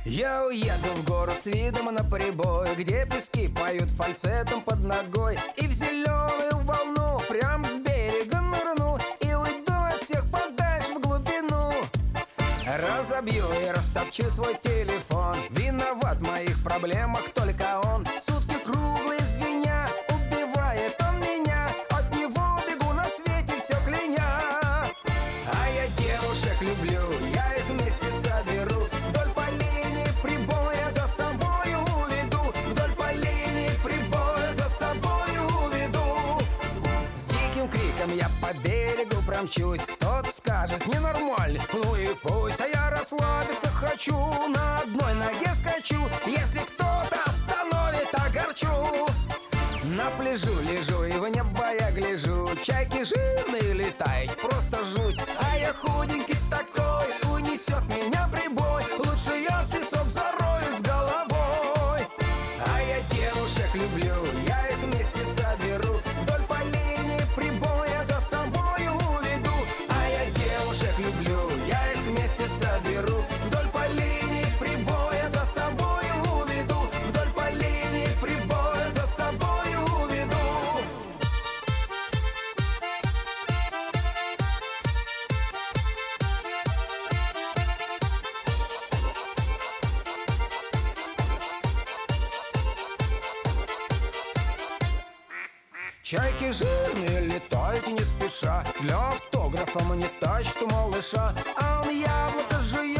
Я уеду в город с видом на прибой, где пески поют фальцетом под ногой, и в зеленую волну прям с берега нырну, и уйду от всех подальше в глубину. Разобью и растопчу свой телефон. Виноват в моих проблемах только он. Сутки круглые звеня, убивает он меня. От него бегу на свете все кляня. А я девушек люблю, я их вместе соберу. Вдоль по линии прибоя за собой уведу. Вдоль по линии прибоя за собой уведу. С диким криком я по берегу промчусь. Кто-то скажет ненормально, ну и пусть. А я расслабиться хочу, на одной ноге скачу. Если кто-то остановит, огорчу. На пляжу лежу и в небо я гляжу. Чайки жирные летают, просто жуть. А я худенький такой, унесет меня прибой. Лучше я в песок зарою с головой. А я девушек люблю, я их вместе соберу. Вдоль по линии прибоя за собой уведу. А я девушек люблю, я их вместе соберу. Вдоль по линии прибоя за собой уведу. Вдоль по линии прибоя за собой уведу. Чайки жирные летают не спеша. Для автографа мне тащат малыша. А он яблоко жует